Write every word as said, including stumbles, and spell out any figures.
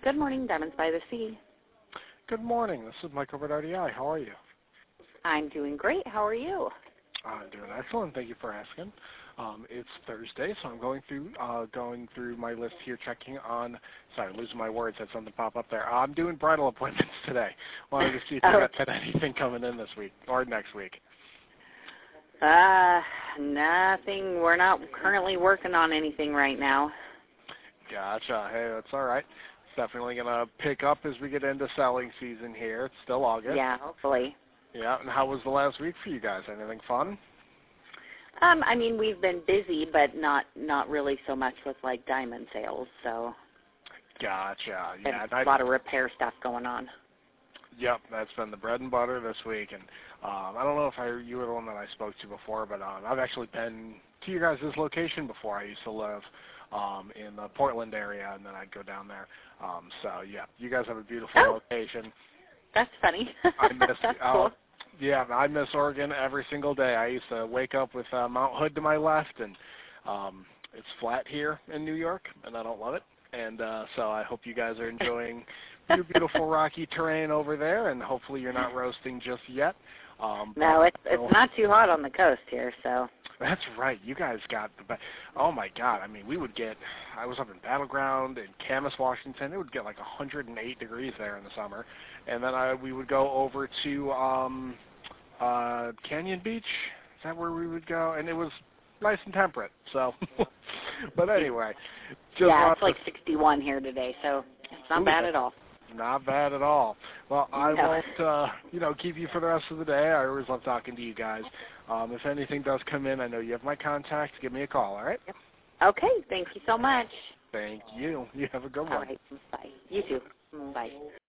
Good morning, Diamonds by the Sea. Good morning. This is Mike over at R D I. How are you? I'm doing great. How are you? I'm doing excellent. Thank you for asking. Um, it's Thursday, so I'm going through uh, going through my list here, checking on. Sorry, losing my words. Had something pop up there. I'm doing bridal appointments today. Wanted to see if you oh. got had anything coming in this week or next week. Uh, nothing. We're not currently working on anything right now. Gotcha. Hey, that's all right. It's definitely going to pick up as we get into selling season here. It's still August. Yeah, hopefully. Yeah, and how was the last week for you guys? Anything fun? Um, I mean, we've been busy, but not not really so much with, like, diamond sales, so. Gotcha. Yeah, a lot of repair stuff going on. Yep, that's been the bread and butter this week, and um, I don't know if I, you were the one that I spoke to before, but um, I've actually been to you guys' location before. I used to live um, in the Portland area, and then I'd go down there. Um, so, yeah, you guys have a beautiful oh, location. That's funny. I miss, that's uh, cool. Yeah, I miss Oregon every single day. I used to wake up with uh, Mount Hood to my left, and um, it's flat here in New York, and I don't love it. And uh, so I hope you guys are enjoying your beautiful rocky terrain over there, and hopefully you're not roasting just yet. Um, no, it's it's not too hot on the coast here, so. That's right. You guys got the best. Oh, my God. I mean, we would get, I was up in Battleground in Camas, Washington. It would get like one hundred eight degrees there in the summer. And then I, we would go over to um, uh, Canyon Beach. Is that where we would go? And it was nice and temperate. So, but anyway. Just yeah, it's like sixty-one here today, so it's not Ooh, bad at all. Not bad at all. Well, I no. won't, uh, you know, keep you for the rest of the day. I always love talking to you guys. Um, if anything does come in, I know you have my contact. Give me a call, all right? Yep. Okay, thank you so much. Thank you. You have a good one. All right, bye. You too. Bye.